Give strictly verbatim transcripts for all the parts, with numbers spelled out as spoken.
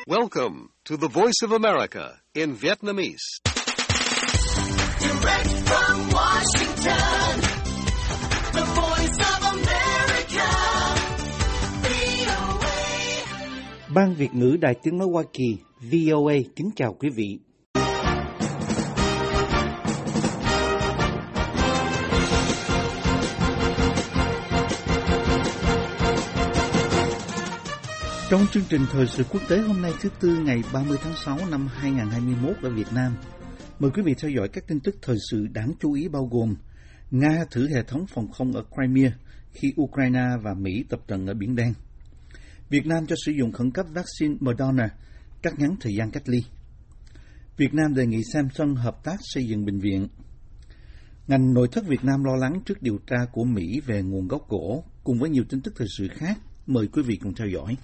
Welcome to the Voice of America in Vietnamese. Direct from Washington, the Voice of America, vê o a. Ban Việt ngữ Đài Tiếng nói Hoa Kỳ vê o a kính chào quý vị. Trong chương trình thời sự quốc tế hôm nay thứ Tư ngày ba mươi tháng sáu năm hai nghìn không trăm hai mươi mốt ở Việt Nam, mời quý vị theo dõi các tin tức thời sự đáng chú ý bao gồm Nga thử hệ thống phòng không ở Crimea khi Ukraine và Mỹ tập trận ở Biển Đen. Việt Nam cho sử dụng khẩn cấp vaccine Moderna, cắt ngắn thời gian cách ly. Việt Nam đề nghị Samsung hợp tác xây dựng bệnh viện. Ngành nội thất Việt Nam lo lắng trước điều tra của Mỹ về nguồn gốc gỗ, cùng với nhiều tin tức thời sự khác. Mời quý vị cùng theo dõi.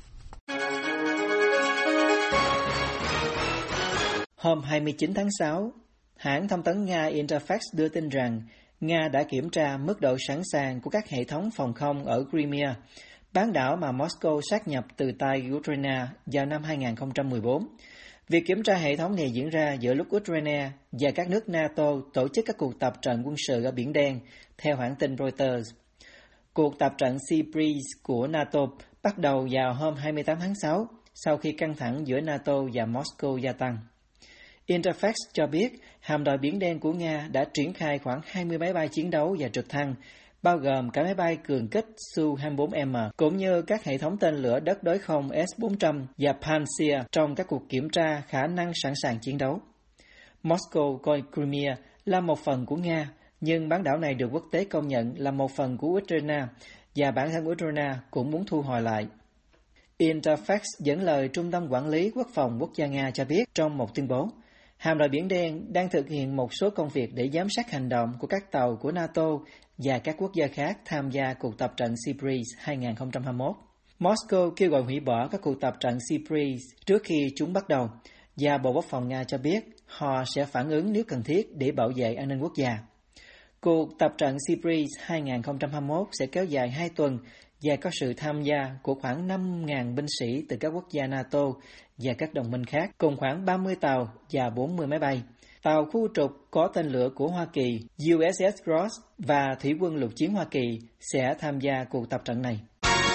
Hôm hai mươi chín tháng sáu, hãng thông tấn Nga Interfax đưa tin rằng Nga đã kiểm tra mức độ sẵn sàng của các hệ thống phòng không ở Crimea, bán đảo mà Moscow sát nhập từ tay Ukraine vào năm hai nghìn không trăm mười bốn. Việc kiểm tra hệ thống này diễn ra giữa lúc Ukraine và các nước NATO tổ chức các cuộc tập trận quân sự ở Biển Đen, theo hãng tin Reuters. Cuộc tập trận Sea Breeze của NATO bắt đầu vào hôm hai mươi tám tháng sáu, sau khi căng thẳng giữa NATO và Moscow gia tăng. Interfax cho biết hạm đội Biển Đen của Nga đã triển khai khoảng hai mươi máy bay chiến đấu và trực thăng, bao gồm cả máy bay cường kích Su hai mươi bốn M, cũng như các hệ thống tên lửa đất đối không S bốn trăm và Pantsir trong các cuộc kiểm tra khả năng sẵn sàng chiến đấu. Moscow coi Crimea là một phần của Nga, nhưng bán đảo này được quốc tế công nhận là một phần của Ukraine, và bản thân Ukraine cũng muốn thu hồi lại. Interfax dẫn lời Trung tâm Quản lý Quốc phòng Quốc gia Nga cho biết trong một tuyên bố, hạm đội Biển Đen đang thực hiện một số công việc để giám sát hành động của các tàu của NATO và các quốc gia khác tham gia cuộc tập trận Sea Breeze hai nghìn không trăm hai mươi mốt. Moscow kêu gọi hủy bỏ các cuộc tập trận Sea Breeze trước khi chúng bắt đầu, và Bộ Quốc phòng Nga cho biết họ sẽ phản ứng nếu cần thiết để bảo vệ an ninh quốc gia. Cuộc tập trận Sea Breeze hai nghìn không trăm hai mươi mốt sẽ kéo dài hai tuần và có sự tham gia của khoảng năm nghìn binh sĩ từ các quốc gia NATO và các đồng minh khác, cùng khoảng ba mươi tàu và bốn mươi máy bay. Tàu khu trục có tên lửa của Hoa Kỳ U S S Ross và Thủy quân lục chiến Hoa Kỳ sẽ tham gia cuộc tập trận này.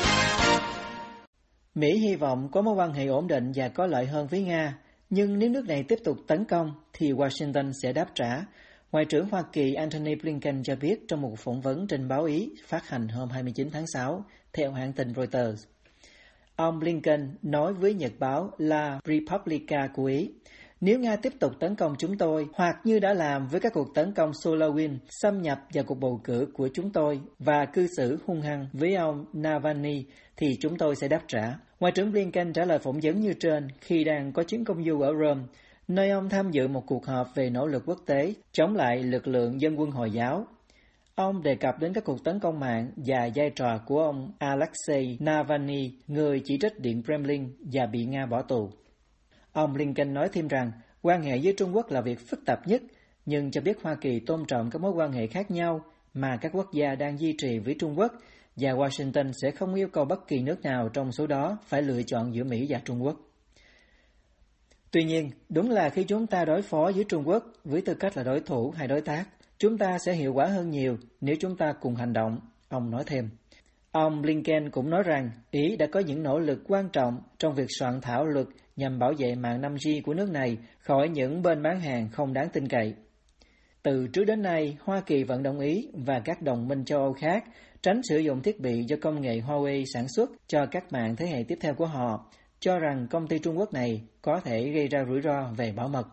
Mỹ hy vọng có mối quan hệ ổn định và có lợi hơn với Nga, nhưng nếu nước này tiếp tục tấn công thì Washington sẽ đáp trả. Ngoại trưởng Hoa Kỳ Antony Blinken cho biết trong một phỏng vấn trên báo Ý phát hành hôm hai mươi chín tháng sáu, theo hãng tin Reuters. Ông Blinken nói với nhật báo La Repubblica của Ý, nếu Nga tiếp tục tấn công chúng tôi, hoặc như đã làm với các cuộc tấn công SolarWinds, xâm nhập vào cuộc bầu cử của chúng tôi và cư xử hung hăng với ông Navalny, thì chúng tôi sẽ đáp trả. Ngoại trưởng Blinken trả lời phỏng vấn như trên khi đang có chuyến công du ở Rome, nơi ông tham dự một cuộc họp về nỗ lực quốc tế chống lại lực lượng dân quân Hồi giáo. Ông đề cập đến các cuộc tấn công mạng và vai trò của ông Alexei Navalny, người chỉ trích Điện Kremlin và bị Nga bỏ tù. Ông Blinken nói thêm rằng quan hệ với Trung Quốc là việc phức tạp nhất, nhưng cho biết Hoa Kỳ tôn trọng các mối quan hệ khác nhau mà các quốc gia đang duy trì với Trung Quốc, và Washington sẽ không yêu cầu bất kỳ nước nào trong số đó phải lựa chọn giữa Mỹ và Trung Quốc. Tuy nhiên, đúng là khi chúng ta đối phó với Trung Quốc với tư cách là đối thủ hay đối tác, chúng ta sẽ hiệu quả hơn nhiều nếu chúng ta cùng hành động, ông nói thêm. Ông Blinken cũng nói rằng Ý đã có những nỗ lực quan trọng trong việc soạn thảo luật nhằm bảo vệ mạng năm G của nước này khỏi những bên bán hàng không đáng tin cậy. Từ trước đến nay, Hoa Kỳ vận động Ý và các đồng minh châu Âu khác tránh sử dụng thiết bị do công nghệ Huawei sản xuất cho các mạng thế hệ tiếp theo của họ, cho rằng công ty Trung Quốc này có thể gây ra rủi ro về bảo mật.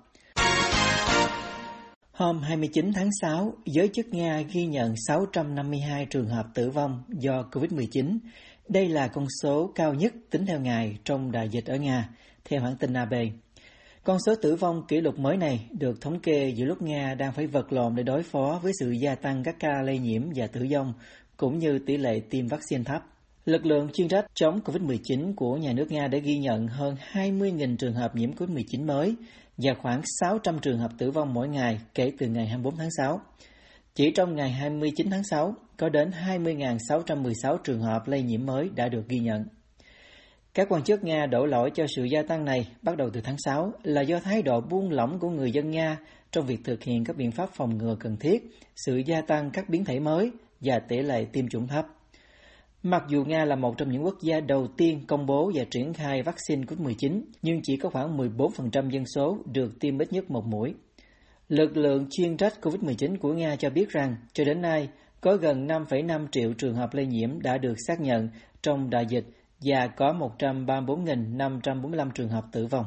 Hôm hai mươi chín tháng sáu, giới chức Nga ghi nhận sáu trăm năm mươi hai trường hợp tử vong do covid mười chín. Đây là con số cao nhất tính theo ngày trong đại dịch ở Nga, theo hãng tin a bê. Con số tử vong kỷ lục mới này được thống kê giữa lúc Nga đang phải vật lộn để đối phó với sự gia tăng các ca lây nhiễm và tử vong, cũng như tỷ lệ tiêm vaccine thấp. Lực lượng chuyên trách chống covid mười chín của nhà nước Nga đã ghi nhận hơn hai mươi nghìn trường hợp nhiễm covid mười chín mới và khoảng sáu trăm trường hợp tử vong mỗi ngày kể từ ngày hai mươi bốn tháng sáu. Chỉ trong ngày hai mươi chín tháng sáu, có đến hai mươi nghìn sáu trăm mười sáu trường hợp lây nhiễm mới đã được ghi nhận. Các quan chức Nga đổ lỗi cho sự gia tăng này bắt đầu từ tháng sáu là do thái độ buông lỏng của người dân Nga trong việc thực hiện các biện pháp phòng ngừa cần thiết, sự gia tăng các biến thể mới và tỷ lệ tiêm chủng thấp. Mặc dù Nga là một trong những quốc gia đầu tiên công bố và triển khai vaccine covid mười chín, nhưng chỉ có khoảng mười bốn phần trăm dân số được tiêm ít nhất một mũi. Lực lượng chuyên trách covid mười chín của Nga cho biết rằng, cho đến nay, có gần năm phẩy năm triệu trường hợp lây nhiễm đã được xác nhận trong đại dịch và có một trăm ba mươi bốn nghìn năm trăm bốn mươi lăm trường hợp tử vong.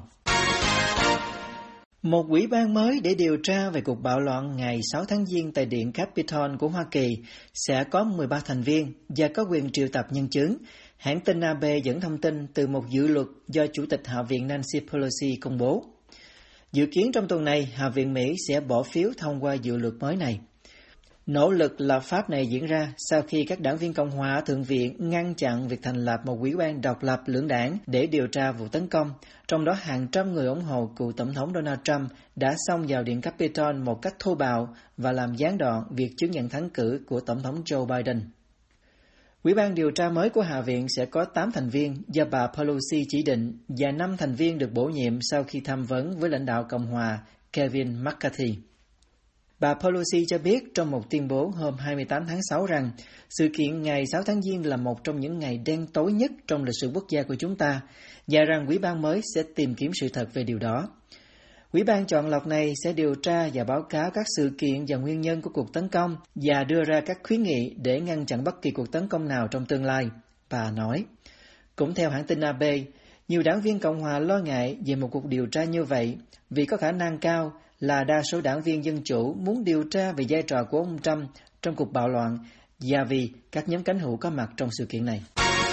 Một ủy ban mới để điều tra về cuộc bạo loạn ngày sáu tháng Giêng tại Điện Capitol của Hoa Kỳ sẽ có mười ba thành viên và có quyền triệu tập nhân chứng, hãng tin a bê dẫn thông tin từ một dự luật do Chủ tịch Hạ viện Nancy Pelosi công bố. Dự kiến trong tuần này, Hạ viện Mỹ sẽ bỏ phiếu thông qua dự luật mới này. Nỗ lực lập pháp này diễn ra sau khi các đảng viên Cộng hòa ở Thượng viện ngăn chặn việc thành lập một ủy ban độc lập lưỡng đảng để điều tra vụ tấn công, trong đó hàng trăm người ủng hộ cựu Tổng thống Donald Trump đã xông vào Điện Capitol một cách thô bạo và làm gián đoạn việc chứng nhận thắng cử của Tổng thống Joe Biden. Ủy ban điều tra mới của Hạ viện sẽ có tám thành viên do bà Pelosi chỉ định và năm thành viên được bổ nhiệm sau khi tham vấn với lãnh đạo Cộng hòa Kevin McCarthy. Bà Pelosi cho biết trong một tuyên bố hôm hai mươi tám tháng sáu rằng sự kiện ngày sáu tháng Giêng là một trong những ngày đen tối nhất trong lịch sử quốc gia của chúng ta và rằng ủy ban mới sẽ tìm kiếm sự thật về điều đó. Ủy ban chọn lọc này sẽ điều tra và báo cáo các sự kiện và nguyên nhân của cuộc tấn công và đưa ra các khuyến nghị để ngăn chặn bất kỳ cuộc tấn công nào trong tương lai, bà nói. Cũng theo hãng tin a bê, nhiều đảng viên Cộng hòa lo ngại về một cuộc điều tra như vậy vì có khả năng cao là đa số đảng viên Dân Chủ muốn điều tra về vai trò của ông Trump trong cuộc bạo loạn và vì các nhóm cánh hữu có mặt trong sự kiện này.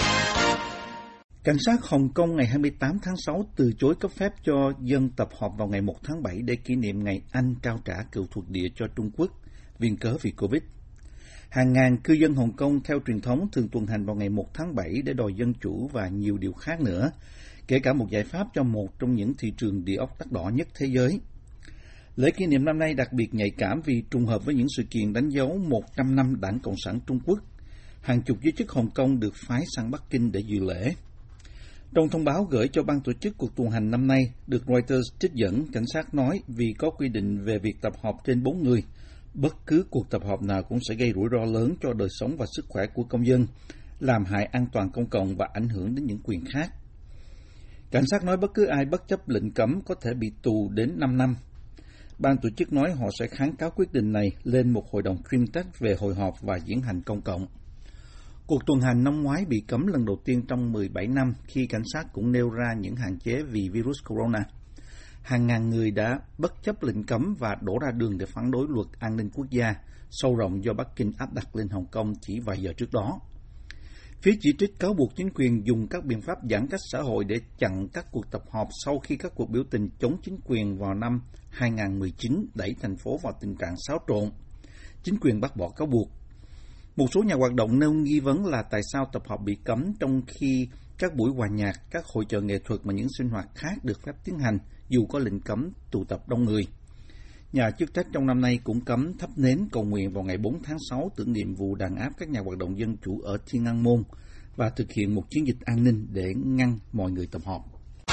Cảnh sát Hồng Kông ngày hai mươi tám tháng sáu từ chối cấp phép cho dân tập họp vào ngày một tháng bảy để kỷ niệm ngày Anh trao trả cựu thuộc địa cho Trung Quốc, viên cớ vì Covid. Hàng ngàn cư dân Hồng Kông theo truyền thống thường tuần hành vào ngày một tháng bảy để đòi dân chủ và nhiều điều khác nữa, kể cả một giải pháp cho một trong những thị trường địa ốc đắt đỏ nhất thế giới. Lễ kỷ niệm năm nay đặc biệt nhạy cảm vì trùng hợp với những sự kiện đánh dấu một trăm năm Đảng Cộng sản Trung Quốc. Hàng chục giới chức Hồng Kông được phái sang Bắc Kinh để dự lễ. Trong thông báo gửi cho ban tổ chức cuộc tuần hành năm nay, được Reuters trích dẫn, cảnh sát nói vì có quy định về việc tập hợp trên bốn người, bất cứ cuộc tập hợp nào cũng sẽ gây rủi ro lớn cho đời sống và sức khỏe của công dân, làm hại an toàn công cộng và ảnh hưởng đến những quyền khác. Cảnh sát nói bất cứ ai bất chấp lệnh cấm có thể bị tù đến năm năm. Ban tổ chức nói họ sẽ kháng cáo quyết định này lên một hội đồng chuyên trách về hội họp và diễn hành công cộng. Cuộc tuần hành năm ngoái bị cấm lần đầu tiên trong mười bảy năm khi cảnh sát cũng nêu ra những hạn chế vì virus corona. Hàng ngàn người đã bất chấp lệnh cấm và đổ ra đường để phản đối luật an ninh quốc gia, sâu rộng do Bắc Kinh áp đặt lên Hồng Kông chỉ vài giờ trước đó. Phía chỉ trích cáo buộc chính quyền dùng các biện pháp giãn cách xã hội để chặn các cuộc tập họp sau khi các cuộc biểu tình chống chính quyền vào năm hai không một chín đẩy thành phố vào tình trạng xáo trộn. Chính quyền bác bỏ cáo buộc. Một số nhà hoạt động nêu nghi vấn là tại sao tập họp bị cấm trong khi các buổi hòa nhạc, các hội chợ nghệ thuật và những sinh hoạt khác được phép tiến hành dù có lệnh cấm tụ tập đông người. Nhà chức trách trong năm nay cũng cấm thắp nến cầu nguyện vào ngày bốn tháng sáu tưởng niệm vụ đàn áp các nhà hoạt động dân chủ ở Thiên An Môn và thực hiện một chiến dịch an ninh để ngăn mọi người tập họp.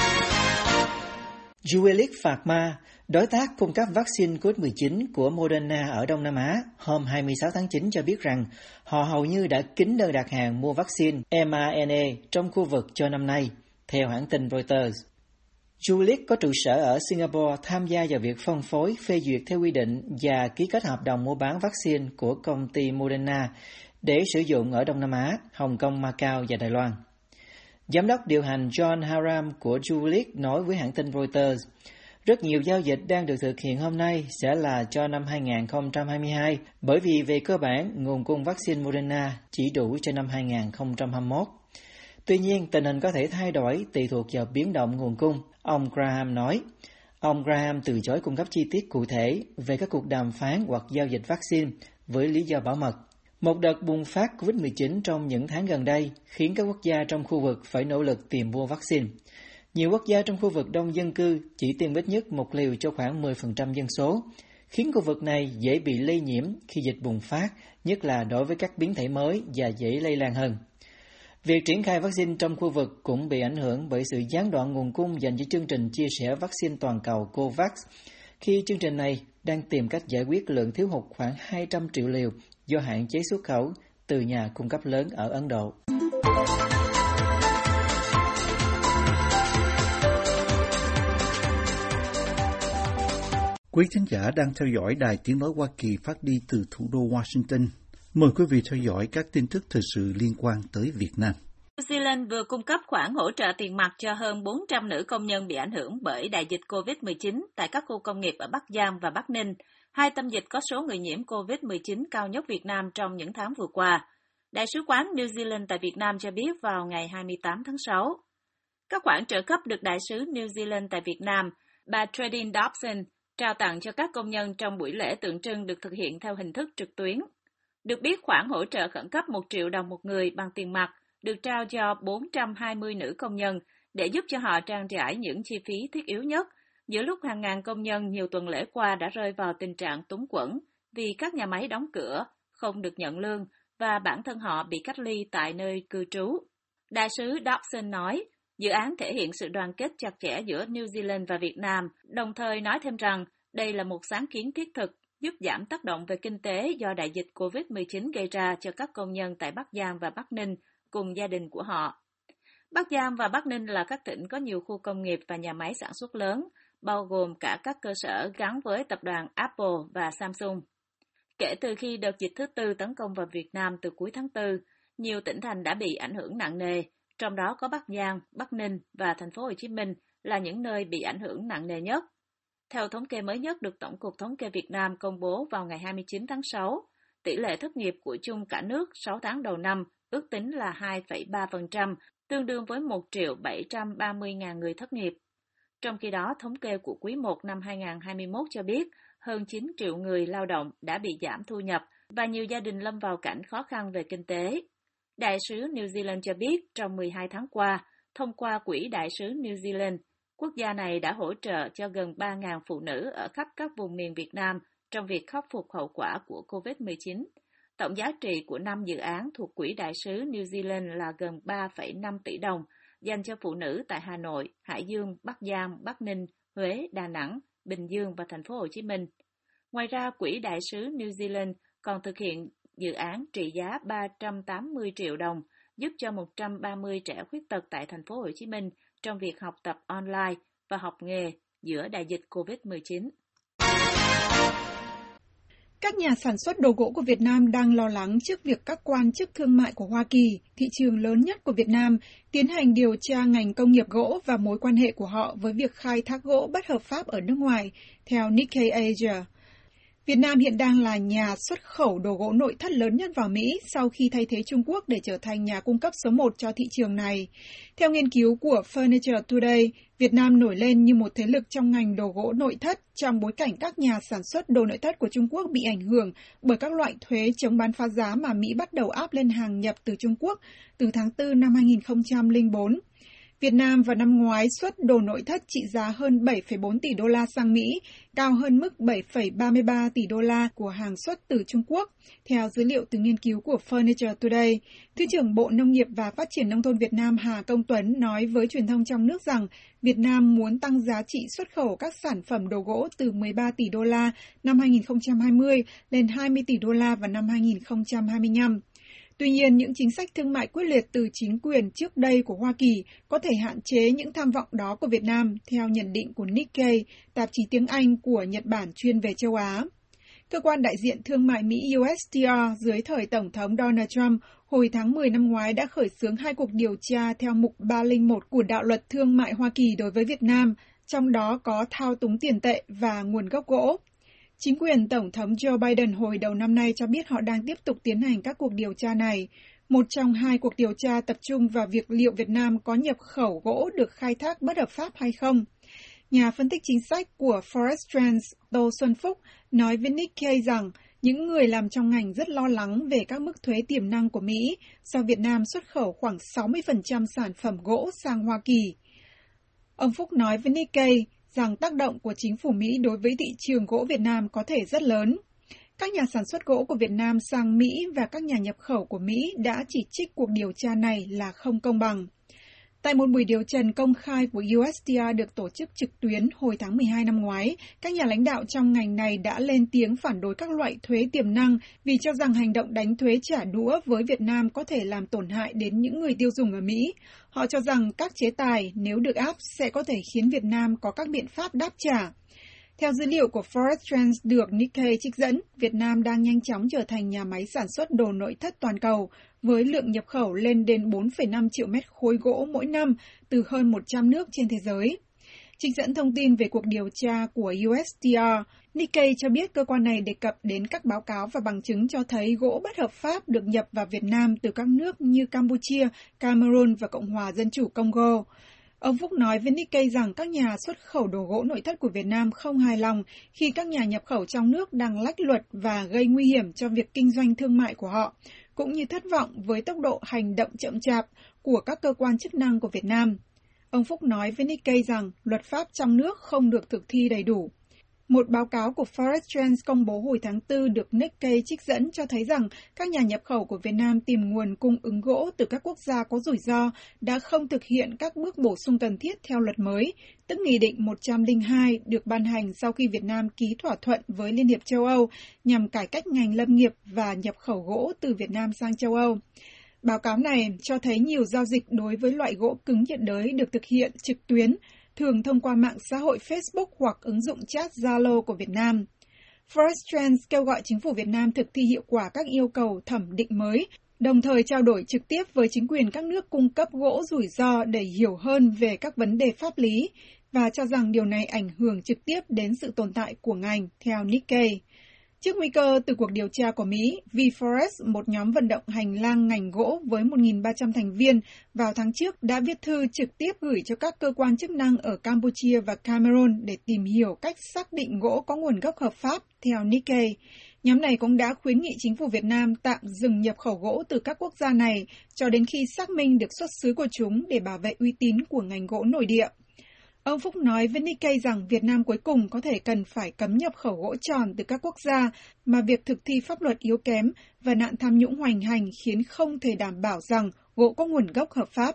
Juliet Pharma, đối tác cung cấp vaccine covid mười chín của Moderna ở Đông Nam Á, hôm hai mươi sáu tháng chín cho biết rằng họ hầu như đã kín đơn đặt hàng mua vaccine em rờ en a trong khu vực cho năm nay, theo hãng tin Reuters. Juliet có trụ sở ở Singapore tham gia vào việc phân phối, phê duyệt theo quy định và ký kết hợp đồng mua bán vaccine của công ty Moderna để sử dụng ở Đông Nam Á, Hồng Kông, Macau và Đài Loan. Giám đốc điều hành John Haram của Juliet nói với hãng tin Reuters, rất nhiều giao dịch đang được thực hiện hôm nay sẽ là cho năm hai không hai hai, bởi vì về cơ bản, nguồn cung vaccine Moderna chỉ đủ cho năm hai không hai mốt. Tuy nhiên, tình hình có thể thay đổi tùy thuộc vào biến động nguồn cung, ông Graham nói. Ông Graham từ chối cung cấp chi tiết cụ thể về các cuộc đàm phán hoặc giao dịch vaccine với lý do bảo mật. Một đợt bùng phát covid mười chín trong những tháng gần đây khiến các quốc gia trong khu vực phải nỗ lực tìm mua vaccine. Nhiều quốc gia trong khu vực đông dân cư chỉ tiêm ít nhất một liều cho khoảng mười phần trăm dân số, khiến khu vực này dễ bị lây nhiễm khi dịch bùng phát, nhất là đối với các biến thể mới và dễ lây lan hơn. Việc triển khai vaccine trong khu vực cũng bị ảnh hưởng bởi sự gián đoạn nguồn cung dành cho chương trình chia sẻ vaccine toàn cầu COVAX, khi chương trình này đang tìm cách giải quyết lượng thiếu hụt khoảng hai trăm triệu liều do hạn chế xuất khẩu từ nhà cung cấp lớn ở Ấn Độ. Quý khán giả đang theo dõi Đài Tiếng Nói Hoa Kỳ phát đi từ thủ đô Washington. Mời quý vị theo dõi các tin tức thời sự liên quan tới Việt Nam. New Zealand vừa cung cấp khoản hỗ trợ tiền mặt cho hơn bốn trăm nữ công nhân bị ảnh hưởng bởi đại dịch covid mười chín tại các khu công nghiệp ở Bắc Giang và Bắc Ninh, hai tâm dịch có số người nhiễm covid mười chín cao nhất Việt Nam trong những tháng vừa qua. Đại sứ quán New Zealand tại Việt Nam cho biết vào ngày hai mươi tám tháng sáu. Các khoản trợ cấp được Đại sứ New Zealand tại Việt Nam, bà Tredin Dobson, trao tặng cho các công nhân trong buổi lễ tượng trưng được thực hiện theo hình thức trực tuyến. Được biết, khoản hỗ trợ khẩn cấp một triệu đồng một người bằng tiền mặt được trao cho bốn trăm hai mươi nữ công nhân để giúp cho họ trang trải những chi phí thiết yếu nhất, giữa lúc hàng ngàn công nhân nhiều tuần lễ qua đã rơi vào tình trạng túng quẫn vì các nhà máy đóng cửa, không được nhận lương và bản thân họ bị cách ly tại nơi cư trú. Đại sứ Dobson nói, dự án thể hiện sự đoàn kết chặt chẽ giữa New Zealand và Việt Nam, đồng thời nói thêm rằng đây là một sáng kiến thiết thực giúp giảm tác động về kinh tế do đại dịch covid mười chín gây ra cho các công nhân tại Bắc Giang và Bắc Ninh cùng gia đình của họ. Bắc Giang và Bắc Ninh là các tỉnh có nhiều khu công nghiệp và nhà máy sản xuất lớn, bao gồm cả các cơ sở gắn với tập đoàn Apple và Samsung. Kể từ khi đợt dịch thứ tư tấn công vào Việt Nam từ cuối tháng tư, nhiều tỉnh thành đã bị ảnh hưởng nặng nề, trong đó có Bắc Giang, Bắc Ninh và thành phố Hồ Chí Minh là những nơi bị ảnh hưởng nặng nề nhất. Theo thống kê mới nhất được Tổng cục Thống kê Việt Nam công bố vào ngày hai mươi chín tháng sáu, tỷ lệ thất nghiệp của chung cả nước sáu tháng đầu năm ước tính là hai phẩy ba phần trăm, tương đương với một triệu bảy trăm ba mươi nghìn người thất nghiệp. Trong khi đó, thống kê của quý một năm hai nghìn không trăm hai mươi mốt cho biết hơn chín triệu người lao động đã bị giảm thu nhập và nhiều gia đình lâm vào cảnh khó khăn về kinh tế. Đại sứ New Zealand cho biết trong mười hai tháng qua, thông qua Quỹ Đại sứ New Zealand, quốc gia này đã hỗ trợ cho gần ba nghìn phụ nữ ở khắp các vùng miền Việt Nam trong việc khắc phục hậu quả của covid mười chín. Tổng giá trị của năm dự án thuộc Quỹ Đại sứ New Zealand là gần ba phẩy năm tỷ đồng, dành cho phụ nữ tại Hà Nội, Hải Dương, Bắc Giang, Bắc Ninh, Huế, Đà Nẵng, Bình Dương và thành phố Hồ Chí Minh. Ngoài ra, Quỹ Đại sứ New Zealand còn thực hiện dự án trị giá ba trăm tám mươi triệu đồng giúp cho một trăm ba mươi trẻ khuyết tật tại thành phố Hồ Chí Minh trong việc học tập online và học nghề giữa đại dịch covid mười chín. Các nhà sản xuất đồ gỗ của Việt Nam đang lo lắng trước việc các quan chức thương mại của Hoa Kỳ, thị trường lớn nhất của Việt Nam, tiến hành điều tra ngành công nghiệp gỗ và mối quan hệ của họ với việc khai thác gỗ bất hợp pháp ở nước ngoài, theo Nikkei Asia. Việt Nam hiện đang là nhà xuất khẩu đồ gỗ nội thất lớn nhất vào Mỹ sau khi thay thế Trung Quốc để trở thành nhà cung cấp số một cho thị trường này. Theo nghiên cứu của Furniture Today, Việt Nam nổi lên như một thế lực trong ngành đồ gỗ nội thất trong bối cảnh các nhà sản xuất đồ nội thất của Trung Quốc bị ảnh hưởng bởi các loại thuế chống bán phá giá mà Mỹ bắt đầu áp lên hàng nhập từ Trung Quốc từ tháng tư năm hai nghìn không trăm lẻ bốn. Việt Nam vào năm ngoái xuất đồ nội thất trị giá hơn bảy phẩy bốn tỷ đô la sang Mỹ, cao hơn mức bảy phẩy ba mươi ba tỷ đô la của hàng xuất từ Trung Quốc, theo dữ liệu từ nghiên cứu của Furniture Today. Thứ trưởng Bộ Nông nghiệp và Phát triển Nông thôn Việt Nam Hà Công Tuấn nói với truyền thông trong nước rằng Việt Nam muốn tăng giá trị xuất khẩu các sản phẩm đồ gỗ từ mười ba tỷ đô la năm hai nghìn không trăm hai mươi lên hai mươi tỷ đô la vào năm hai nghìn không trăm hai mươi lăm. Tuy nhiên, những chính sách thương mại quyết liệt từ chính quyền trước đây của Hoa Kỳ có thể hạn chế những tham vọng đó của Việt Nam, theo nhận định của Nikkei, tạp chí tiếng Anh của Nhật Bản chuyên về châu Á. Cơ quan đại diện thương mại Mỹ U S T R dưới thời Tổng thống Donald Trump hồi tháng mười năm ngoái đã khởi xướng hai cuộc điều tra theo mục ba không một của đạo luật thương mại Hoa Kỳ đối với Việt Nam, trong đó có thao túng tiền tệ và nguồn gốc gỗ. Chính quyền Tổng thống Joe Biden hồi đầu năm nay cho biết họ đang tiếp tục tiến hành các cuộc điều tra này. Một trong hai cuộc điều tra tập trung vào việc liệu Việt Nam có nhập khẩu gỗ được khai thác bất hợp pháp hay không. Nhà phân tích chính sách của Forest Trends Tô Xuân Phúc nói với Nikkei rằng những người làm trong ngành rất lo lắng về các mức thuế tiềm năng của Mỹ do Việt Nam xuất khẩu khoảng sáu mươi phần trăm sản phẩm gỗ sang Hoa Kỳ. Ông Phúc nói với Nikkei rằng tác động của chính phủ Mỹ đối với thị trường gỗ Việt Nam có thể rất lớn. Các nhà sản xuất gỗ của Việt Nam sang Mỹ và các nhà nhập khẩu của Mỹ đã chỉ trích cuộc điều tra này là không công bằng. Tại một buổi điều trần công khai của u ét đê a được tổ chức trực tuyến hồi tháng mười hai năm ngoái, các nhà lãnh đạo trong ngành này đã lên tiếng phản đối các loại thuế tiềm năng vì cho rằng hành động đánh thuế trả đũa với Việt Nam có thể làm tổn hại đến những người tiêu dùng ở Mỹ. Họ cho rằng các chế tài, nếu được áp, sẽ có thể khiến Việt Nam có các biện pháp đáp trả. Theo dữ liệu của Forest Trends được Nikkei trích dẫn, Việt Nam đang nhanh chóng trở thành nhà máy sản xuất đồ nội thất toàn cầu, với lượng nhập khẩu lên đến bốn phẩy năm triệu mét khối gỗ mỗi năm từ hơn một trăm nước trên thế giới. Trích dẫn thông tin về cuộc điều tra của u ét đê a, Nikkei cho biết cơ quan này đề cập đến các báo cáo và bằng chứng cho thấy gỗ bất hợp pháp được nhập vào Việt Nam từ các nước như Campuchia, Cameroon và Cộng hòa Dân chủ Congo. Ông Phúc nói với Nikkei rằng các nhà xuất khẩu đồ gỗ nội thất của Việt Nam không hài lòng khi các nhà nhập khẩu trong nước đang lách luật và gây nguy hiểm cho việc kinh doanh thương mại của họ, cũng như thất vọng với tốc độ hành động chậm chạp của các cơ quan chức năng của Việt Nam. Ông Phúc nói với Nikkei rằng luật pháp trong nước không được thực thi đầy đủ. Một báo cáo của Forest Trends công bố hồi tháng tư được Nikkei trích dẫn cho thấy rằng các nhà nhập khẩu của Việt Nam tìm nguồn cung ứng gỗ từ các quốc gia có rủi ro đã không thực hiện các bước bổ sung cần thiết theo luật mới, tức Nghị định một trăm lẻ hai được ban hành sau khi Việt Nam ký thỏa thuận với Liên hiệp châu Âu nhằm cải cách ngành lâm nghiệp và nhập khẩu gỗ từ Việt Nam sang châu Âu. Báo cáo này cho thấy nhiều giao dịch đối với loại gỗ cứng nhiệt đới được thực hiện trực tuyến, thường thông qua mạng xã hội Facebook hoặc ứng dụng chat Zalo của Việt Nam. Forest Trends kêu gọi chính phủ Việt Nam thực thi hiệu quả các yêu cầu thẩm định mới, đồng thời trao đổi trực tiếp với chính quyền các nước cung cấp gỗ rủi ro để hiểu hơn về các vấn đề pháp lý, và cho rằng điều này ảnh hưởng trực tiếp đến sự tồn tại của ngành, theo Nikkei. Trước nguy cơ từ cuộc điều tra của Mỹ, V-Forest, một nhóm vận động hành lang ngành gỗ với một nghìn ba trăm thành viên, vào tháng trước đã viết thư trực tiếp gửi cho các cơ quan chức năng ở Campuchia và Cameroon để tìm hiểu cách xác định gỗ có nguồn gốc hợp pháp, theo Nikkei. Nhóm này cũng đã khuyến nghị chính phủ Việt Nam tạm dừng nhập khẩu gỗ từ các quốc gia này cho đến khi xác minh được xuất xứ của chúng để bảo vệ uy tín của ngành gỗ nội địa. Ông Phúc nói với Nikkei rằng Việt Nam cuối cùng có thể cần phải cấm nhập khẩu gỗ tròn từ các quốc gia mà việc thực thi pháp luật yếu kém và nạn tham nhũng hoành hành khiến không thể đảm bảo rằng gỗ có nguồn gốc hợp pháp.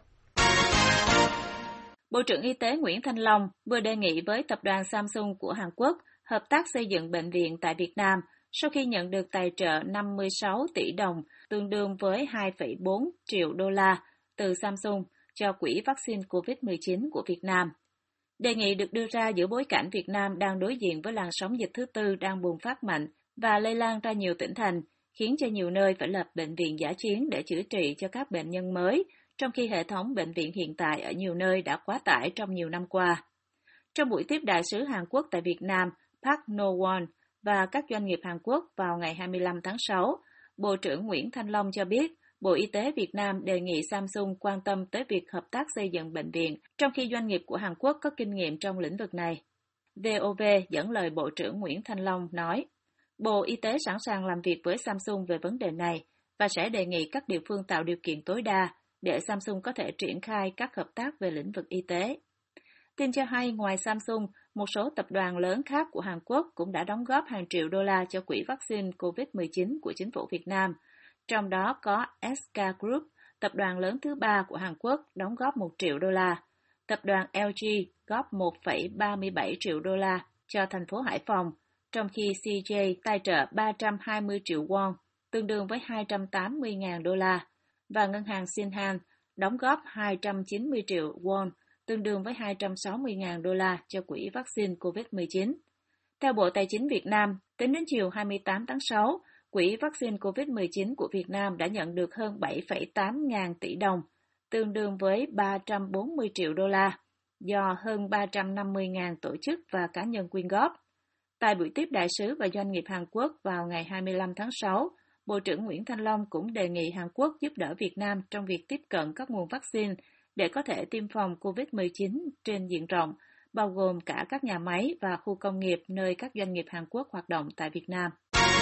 Bộ trưởng Y tế Nguyễn Thanh Long vừa đề nghị với tập đoàn Samsung của Hàn Quốc hợp tác xây dựng bệnh viện tại Việt Nam sau khi nhận được tài trợ năm mươi sáu tỷ đồng, tương đương với hai phẩy bốn triệu đô la từ Samsung cho quỹ vaccine covid mười chín của Việt Nam. Đề nghị được đưa ra giữa bối cảnh Việt Nam đang đối diện với làn sóng dịch thứ tư đang bùng phát mạnh và lây lan ra nhiều tỉnh thành, khiến cho nhiều nơi phải lập bệnh viện dã chiến để chữa trị cho các bệnh nhân mới, trong khi hệ thống bệnh viện hiện tại ở nhiều nơi đã quá tải trong nhiều năm qua. Trong buổi tiếp đại sứ Hàn Quốc tại Việt Nam, Park No-won và các doanh nghiệp Hàn Quốc vào ngày hai mươi lăm tháng sáu, Bộ trưởng Nguyễn Thanh Long cho biết Bộ Y tế Việt Nam đề nghị Samsung quan tâm tới việc hợp tác xây dựng bệnh viện, trong khi doanh nghiệp của Hàn Quốc có kinh nghiệm trong lĩnh vực này. vê o vê dẫn lời Bộ trưởng Nguyễn Thanh Long nói, Bộ Y tế sẵn sàng làm việc với Samsung về vấn đề này và sẽ đề nghị các địa phương tạo điều kiện tối đa để Samsung có thể triển khai các hợp tác về lĩnh vực y tế. Tin cho hay, ngoài Samsung, một số tập đoàn lớn khác của Hàn Quốc cũng đã đóng góp hàng triệu đô la cho quỹ vaccine covid mười chín của chính phủ Việt Nam. Trong đó có ét ca Group, tập đoàn lớn thứ ba của Hàn Quốc, đóng góp một triệu đô la. Tập đoàn lờ giê góp một phẩy ba mươi bảy triệu đô la cho thành phố Hải Phòng, trong khi xê jê tài trợ ba trăm hai mươi triệu won, tương đương với hai trăm tám mươi nghìn đô la, và ngân hàng Shinhan đóng góp hai trăm chín mươi triệu won, tương đương với hai trăm sáu mươi nghìn đô la cho quỹ vaccine covid mười chín. Theo Bộ Tài chính Việt Nam, tính đến chiều hai mươi tám tháng sáu, quỹ vaccine covid mười chín của Việt Nam đã nhận được hơn bảy phẩy tám ngàn tỷ đồng, tương đương với ba trăm bốn mươi triệu đô la, do hơn ba trăm năm mươi nghìn tổ chức và cá nhân quyên góp. Tại buổi tiếp đại sứ và doanh nghiệp Hàn Quốc vào ngày hai mươi lăm tháng sáu, Bộ trưởng Nguyễn Thanh Long cũng đề nghị Hàn Quốc giúp đỡ Việt Nam trong việc tiếp cận các nguồn vaccine để có thể tiêm phòng covid mười chín trên diện rộng, bao gồm cả các nhà máy và khu công nghiệp nơi các doanh nghiệp Hàn Quốc hoạt động tại Việt Nam.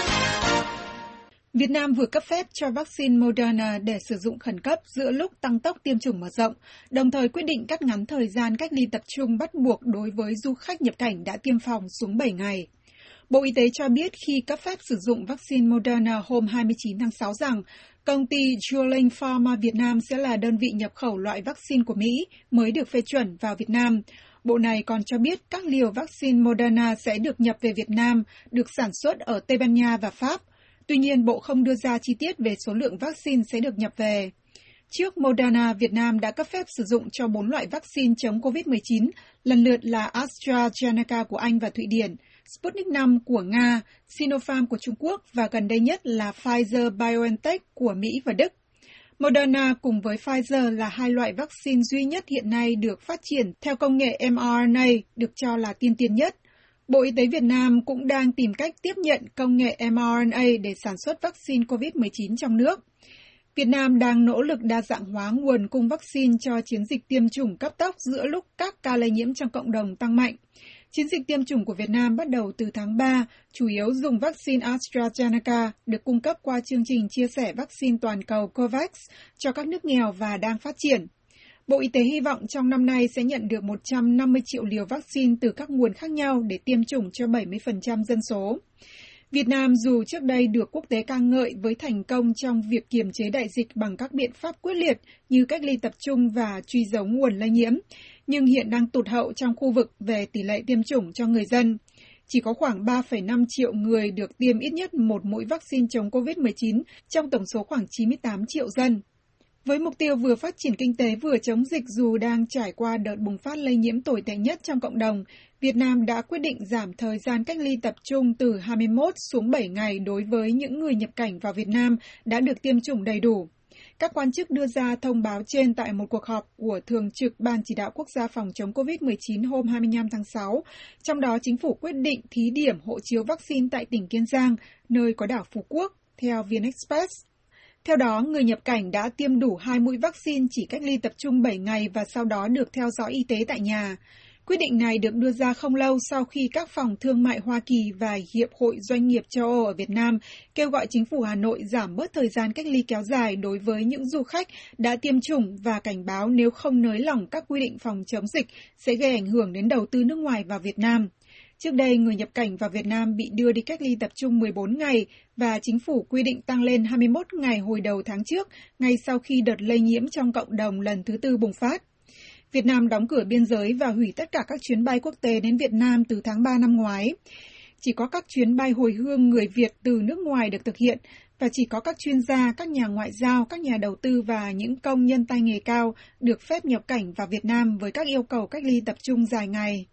Việt Nam vừa cấp phép cho vaccine Moderna để sử dụng khẩn cấp giữa lúc tăng tốc tiêm chủng mở rộng, đồng thời quyết định cắt ngắn thời gian cách ly tập trung bắt buộc đối với du khách nhập cảnh đã tiêm phòng xuống bảy ngày. Bộ Y tế cho biết khi cấp phép sử dụng vaccine Moderna hôm hai mươi chín tháng sáu rằng công ty Julian Pharma Việt Nam sẽ là đơn vị nhập khẩu loại vaccine của Mỹ mới được phê chuẩn vào Việt Nam. Bộ này còn cho biết các liều vaccine Moderna sẽ được nhập về Việt Nam, được sản xuất ở Tây Ban Nha và Pháp. Tuy nhiên, Bộ không đưa ra chi tiết về số lượng vaccine sẽ được nhập về. Trước Moderna, Việt Nam đã cấp phép sử dụng cho bốn loại vaccine chống covid mười chín, lần lượt là AstraZeneca của Anh và Thụy Điển, Sputnik năm của Nga, Sinopharm của Trung Quốc và gần đây nhất là Pfizer-BioNTech của Mỹ và Đức. Moderna cùng với Pfizer là hai loại vaccine duy nhất hiện nay được phát triển theo công nghệ em rờ en a được cho là tiên tiến nhất. Bộ Y tế Việt Nam cũng đang tìm cách tiếp nhận công nghệ em rờ en a để sản xuất vaccine covid mười chín trong nước. Việt Nam đang nỗ lực đa dạng hóa nguồn cung vaccine cho chiến dịch tiêm chủng cấp tốc giữa lúc các ca lây nhiễm trong cộng đồng tăng mạnh. Chiến dịch tiêm chủng của Việt Nam bắt đầu từ tháng ba, chủ yếu dùng vaccine AstraZeneca được cung cấp qua chương trình chia sẻ vaccine toàn cầu COVAX cho các nước nghèo và đang phát triển. Bộ Y tế hy vọng trong năm nay sẽ nhận được một trăm năm mươi triệu liều vaccine từ các nguồn khác nhau để tiêm chủng cho bảy mươi phần trăm dân số. Việt Nam dù trước đây được quốc tế ca ngợi với thành công trong việc kiềm chế đại dịch bằng các biện pháp quyết liệt như cách ly tập trung và truy dấu nguồn lây nhiễm, nhưng hiện đang tụt hậu trong khu vực về tỷ lệ tiêm chủng cho người dân. Chỉ có khoảng ba phẩy năm triệu người được tiêm ít nhất một mũi vaccine chống covid mười chín trong tổng số khoảng chín mươi tám triệu dân. Với mục tiêu vừa phát triển kinh tế vừa chống dịch dù đang trải qua đợt bùng phát lây nhiễm tồi tệ nhất trong cộng đồng, Việt Nam đã quyết định giảm thời gian cách ly tập trung từ hai mươi mốt xuống bảy ngày đối với những người nhập cảnh vào Việt Nam đã được tiêm chủng đầy đủ. Các quan chức đưa ra thông báo trên tại một cuộc họp của Thường trực Ban Chỉ đạo Quốc gia phòng chống covid mười chín hôm hai mươi lăm tháng sáu, trong đó chính phủ quyết định thí điểm hộ chiếu vaccine tại tỉnh Kiên Giang, nơi có đảo Phú Quốc, theo VnExpress. Theo đó, người nhập cảnh đã tiêm đủ hai mũi vaccine chỉ cách ly tập trung bảy ngày và sau đó được theo dõi y tế tại nhà. Quyết định này được đưa ra không lâu sau khi các phòng thương mại Hoa Kỳ và Hiệp hội Doanh nghiệp châu Âu ở Việt Nam kêu gọi chính phủ Hà Nội giảm bớt thời gian cách ly kéo dài đối với những du khách đã tiêm chủng và cảnh báo nếu không nới lỏng các quy định phòng chống dịch sẽ gây ảnh hưởng đến đầu tư nước ngoài vào Việt Nam. Trước đây, người nhập cảnh vào Việt Nam bị đưa đi cách ly tập trung mười bốn ngày và chính phủ quy định tăng lên hai mươi mốt ngày hồi đầu tháng trước, ngay sau khi đợt lây nhiễm trong cộng đồng lần thứ tư bùng phát. Việt Nam đóng cửa biên giới và hủy tất cả các chuyến bay quốc tế đến Việt Nam từ tháng ba năm ngoái. Chỉ có các chuyến bay hồi hương người Việt từ nước ngoài được thực hiện và chỉ có các chuyên gia, các nhà ngoại giao, các nhà đầu tư và những công nhân tay nghề cao được phép nhập cảnh vào Việt Nam với các yêu cầu cách ly tập trung dài ngày.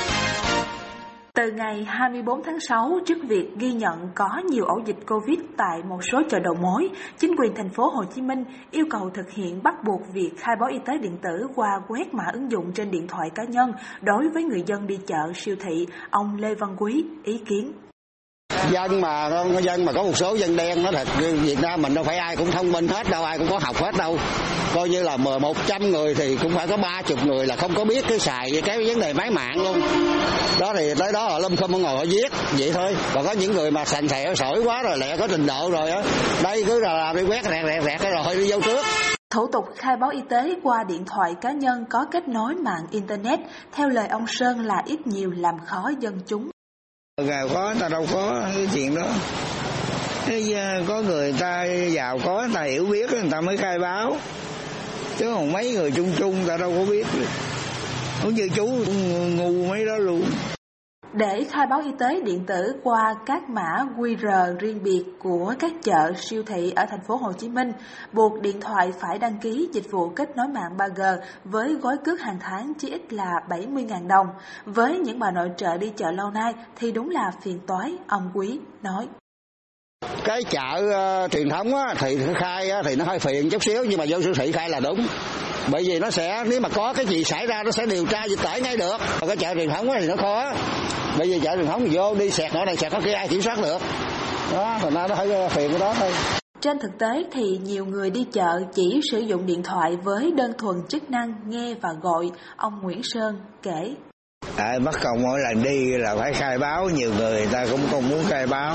Từ ngày hai mươi bốn tháng sáu, trước việc ghi nhận có nhiều ổ dịch Covid tại một số chợ đầu mối, chính quyền thành phố Hồ Chí Minh yêu cầu thực hiện bắt buộc việc khai báo y tế điện tử qua quét mã ứng dụng trên điện thoại cá nhân đối với người dân đi chợ, siêu thị. Ông Lê Văn Quý ý kiến. Dân mà dân mà có một số dân đen nó thật, Việt Nam mình đâu phải ai cũng thông minh hết đâu, ai cũng có học hết đâu. Coi như là một trăm người thì cũng phải có ba mươi người là không có biết cái xài cái vấn đề máy mạng luôn. Đó thì tới đó họ lâm không có ngồi họ viết vậy thôi. Còn có những người mà sành sẹo sỏi quá rồi lẹ có trình độ rồi á, đây cứ là làm đi quét rẹt rẹt rẹt rồi đi vô trước. Thủ tục khai báo y tế qua điện thoại cá nhân có kết nối mạng Internet, theo lời ông Sơn là ít nhiều làm khó dân chúng. Nghèo có ta đâu có cái chuyện đó. Thế có người ta giàu có, người ta hiểu biết người ta mới khai báo. Chứ còn mấy người chung chung ta đâu có biết. Cũng như chú ngu mấy đó luôn. Để khai báo y tế điện tử qua các mã quy rờ riêng biệt của các chợ, siêu thị ở thành phố Hồ Chí Minh, buộc điện thoại phải đăng ký dịch vụ kết nối mạng ba G với gói cước hàng tháng chỉ ít là bảy mươi nghìn đồng. Với những bà nội trợ đi chợ lâu nay thì đúng là phiền toái, ông Quý nói. Cái chợ uh, truyền thống á, thì khai á, thì nó hơi phiền chút xíu, nhưng mà vô siêu thị khai là đúng. Bởi vì nó sẽ, nếu mà có cái gì xảy ra nó sẽ điều tra dịch tễ ngay được. Còn cái chợ truyền thống thì nó khó. Bởi vì chợ truyền thống thì vô đi xẹt nọ này xẹt có kia ai kiểm soát được. Đó, thành ra nó hơi phiền cái đó thôi. Trên thực tế thì nhiều người đi chợ chỉ sử dụng điện thoại với đơn thuần chức năng nghe và gọi, ông Nguyễn Sơn kể. À, bắt công mỗi lần đi là phải khai báo, nhiều người người ta cũng không muốn khai báo.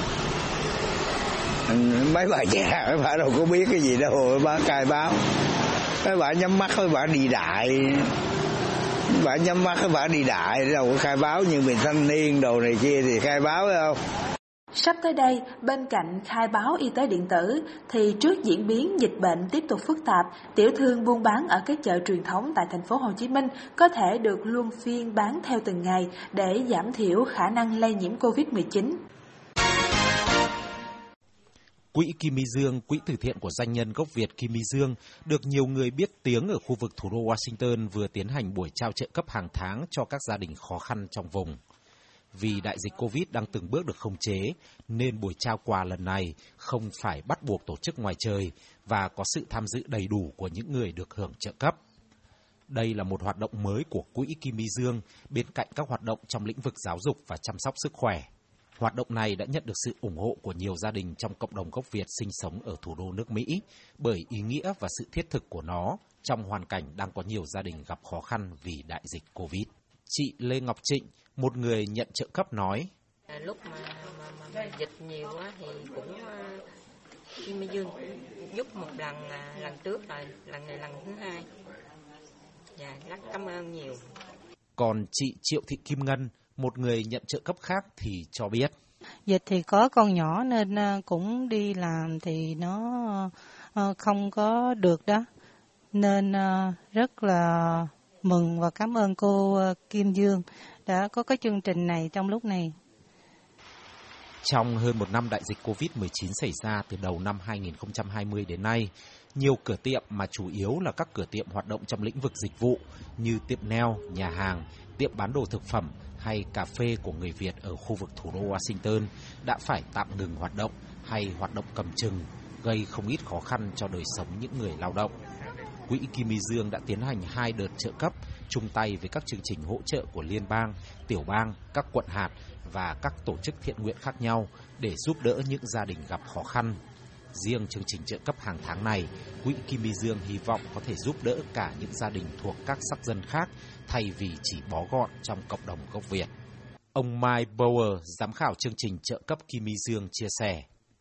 Mấy bà già mấy bà đâu có biết cái gì đâu bà khai báo. Mấy bà nhắm mắt mấy bà đi đại. Bà nhắm mắt, bà đi đại, đâu có khai báo như mình thanh niên đồ này kia thì khai báo phải không? Sắp tới đây, bên cạnh khai báo y tế điện tử, thì trước diễn biến dịch bệnh tiếp tục phức tạp, tiểu thương buôn bán ở các chợ truyền thống tại thành phố Hồ Chí Minh có thể được luân phiên bán theo từng ngày để giảm thiểu khả năng lây nhiễm covid mười chín. Quỹ Kim My Dương, quỹ từ thiện của doanh nhân gốc Việt Kim My Dương, được nhiều người biết tiếng ở khu vực thủ đô Washington vừa tiến hành buổi trao trợ cấp hàng tháng cho các gia đình khó khăn trong vùng. Vì đại dịch Covid đang từng bước được khống chế, nên buổi trao quà lần này không phải bắt buộc tổ chức ngoài trời và có sự tham dự đầy đủ của những người được hưởng trợ cấp. Đây là một hoạt động mới của Quỹ Kim My Dương bên cạnh các hoạt động trong lĩnh vực giáo dục và chăm sóc sức khỏe. Hoạt động này đã nhận được sự ủng hộ của nhiều gia đình trong cộng đồng gốc Việt sinh sống ở thủ đô nước Mỹ bởi ý nghĩa và sự thiết thực của nó trong hoàn cảnh đang có nhiều gia đình gặp khó khăn vì đại dịch Covid. Chị Lê Ngọc Trịnh, một người nhận trợ cấp nói: Lúc mà, mà, mà dịch nhiều quá thì cũng Kim My Dương cũng giúp một lần lần trước rồi, lần này lần thứ hai. Dạ, rất cảm ơn nhiều. Còn chị Triệu Thị Kim Ngân, một người nhận trợ cấp khác thì cho biết: Dịch thì có con nhỏ nên cũng đi làm thì nó không có được đó. Nên rất là mừng và cảm ơn cô Kim Dương đã có cái chương trình này trong lúc này. Trong hơn một năm đại dịch covid mười chín xảy ra từ đầu năm hai nghìn không trăm hai mươi đến nay, nhiều cửa tiệm mà chủ yếu là các cửa tiệm hoạt động trong lĩnh vực dịch vụ như tiệm nail, nhà hàng, tiệm bán đồ thực phẩm hay cà phê của người Việt ở khu vực thủ đô Washington đã phải tạm ngừng hoạt động hay hoạt động cầm chừng, gây không ít khó khăn cho đời sống những người lao động. Quỹ Kim My Dương đã tiến hành hai đợt trợ cấp, chung tay với các chương trình hỗ trợ của liên bang, tiểu bang, các quận hạt và các tổ chức thiện nguyện khác nhau để giúp đỡ những gia đình gặp khó khăn. Riêng chương trình trợ cấp hàng tháng này, Quỹ Kim My Dương hy vọng có thể giúp đỡ cả những gia đình thuộc các sắc dân khác thay vì chỉ bó gọn trong cộng đồng gốc Việt. Ông Mike Bauer, giám khảo chương trình trợ cấp Kim My Dương chia sẻ: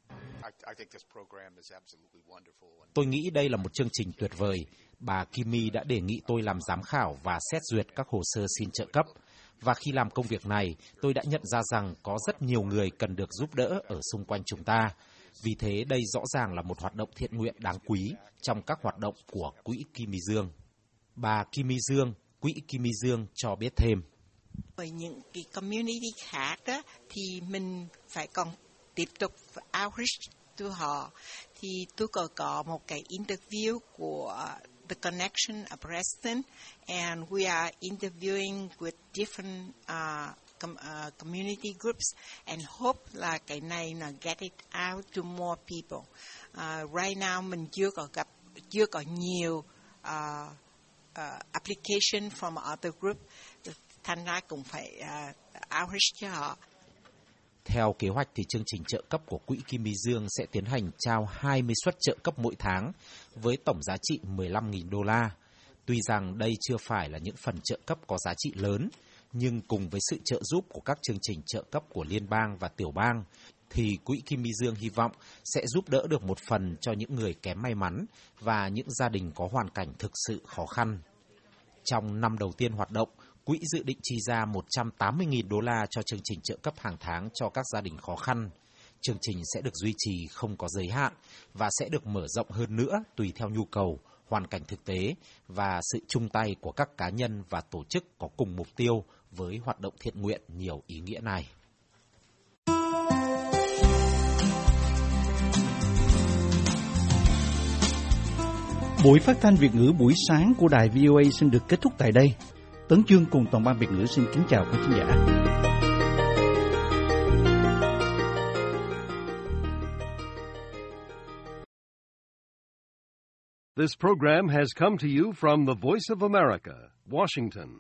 Tôi nghĩ đây là một chương trình tuyệt vời. Bà Kim My đã đề nghị tôi làm giám khảo và xét duyệt các hồ sơ xin trợ cấp. Và khi làm công việc này, tôi đã nhận ra rằng có rất nhiều người cần được giúp đỡ ở xung quanh chúng ta. Vì thế đây rõ ràng là một hoạt động thiện nguyện đáng quý trong các hoạt động của Quỹ Kim My Dương. Bà Kim My Dương, Quỹ Kim My Dương cho biết thêm: Với những cái community khác đó, thì mình phải còn tiếp tục outreach to họ. Thì tôi có có một cái interview của The Connection of Preston, and we are interviewing with different uh, com, uh, community groups, and hope là cái này là get it out to more people. Uh, right now mình chưa có gặp, chưa có nhiều uh, uh, application from other group, thành ra cũng phải uh, outreach cho họ. Theo kế hoạch thì chương trình trợ cấp của Quỹ Kim My Dương sẽ tiến hành trao hai mươi suất trợ cấp mỗi tháng với tổng giá trị mười lăm nghìn đô la. Tuy rằng đây chưa phải là những phần trợ cấp có giá trị lớn, nhưng cùng với sự trợ giúp của các chương trình trợ cấp của liên bang và tiểu bang, thì Quỹ Kim My Dương hy vọng sẽ giúp đỡ được một phần cho những người kém may mắn và những gia đình có hoàn cảnh thực sự khó khăn. Trong năm đầu tiên hoạt động, Quỹ dự định chi ra một trăm tám mươi nghìn đô la cho chương trình trợ cấp hàng tháng cho các gia đình khó khăn. Chương trình sẽ được duy trì không có giới hạn và sẽ được mở rộng hơn nữa tùy theo nhu cầu, hoàn cảnh thực tế và sự chung tay của các cá nhân và tổ chức có cùng mục tiêu với hoạt động thiện nguyện nhiều ý nghĩa này. Buổi phát thanh Việt ngữ buổi sáng của đài vê o a xin được kết thúc tại đây. Tấn Chương cùng toàn ban Việt ngữ xin kính chào quý khán giả. This program has come to you from the Voice of America, Washington.